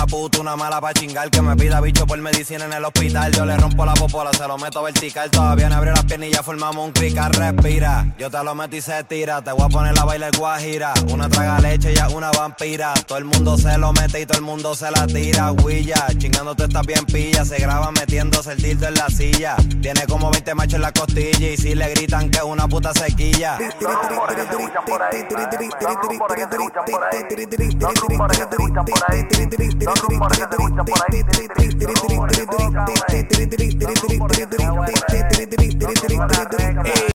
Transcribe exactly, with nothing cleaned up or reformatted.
puta, una mala pa' chingar. Que me pida bicho por medicina en el hospital. Yo le rompo la popola, se lo meto vertical. Todavía no abrió las piernas y ya formamos un crical. Respira, yo te lo meto y se tira. Te voy a poner la baila el guajira. Una traga leche y ya una vampira. Todo el mundo se lo mete y todo el mundo se la tira. Huilla, chingándote estás bien pilla. Se graba metiéndose el dildo en la silla. Tiene como veinte machos en la costilla. Y si le gritan que es una puta sequilla. Los rumores que se escuchan por ahí. Los rumores que se escuchan por ahí. Los rumores que se escuchan por ahí. Los rumores que se escuchan por ahí. Los rumores que se escuchan por ahí. Los rumores que se escuchan por ahí.